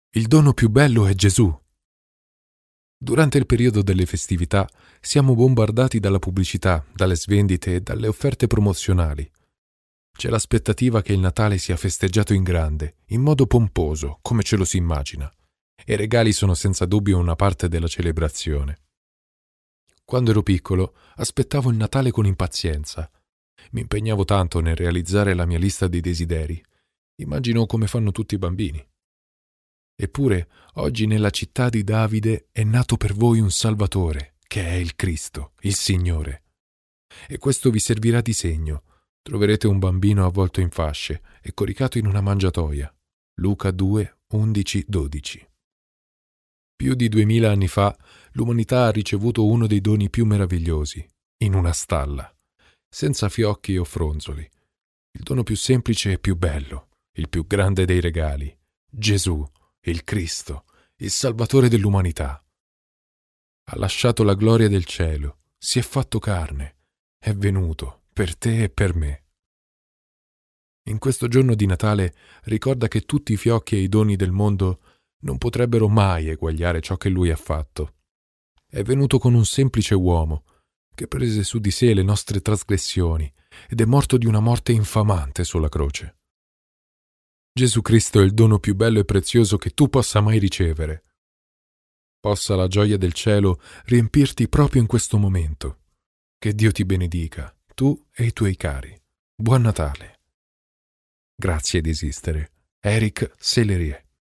Il dono più bello è Gesù. Durante il periodo delle festività siamo bombardati dalla pubblicità, dalle svendite e dalle offerte promozionali. C'è l'aspettativa che il Natale sia festeggiato in grande, in modo pomposo, come ce lo si immagina, e i regali sono senza dubbio una parte della celebrazione. Quando ero piccolo, aspettavo il Natale con impazienza. Mi impegnavo tanto nel realizzare la mia lista dei desideri. Immagino come fanno tutti i bambini. Eppure, oggi nella città di Davide è nato per voi un Salvatore, che è il Cristo, il Signore. E questo vi servirà di segno. Troverete un bambino avvolto in fasce e coricato in una mangiatoia. Luca 2, 11, 12. Più di 2000 anni fa, l'umanità ha ricevuto uno dei doni più meravigliosi, in una stalla, senza fiocchi o fronzoli. Il dono più semplice e più bello, il più grande dei regali, Gesù, il Cristo, il Salvatore dell'umanità. Ha lasciato la gloria del cielo, si è fatto carne, è venuto per te e per me. In questo giorno di Natale ricorda che tutti i fiocchi e i doni del mondo non potrebbero mai eguagliare ciò che Lui ha fatto. È venuto con un semplice uomo, che prese su di sé le nostre trasgressioni ed è morto di una morte infamante sulla croce. Gesù Cristo è il dono più bello e prezioso che tu possa mai ricevere. Possa la gioia del cielo riempirti proprio in questo momento. Che Dio ti benedica, tu e i tuoi cari. Buon Natale. Grazie di esistere. Eric Sellerier.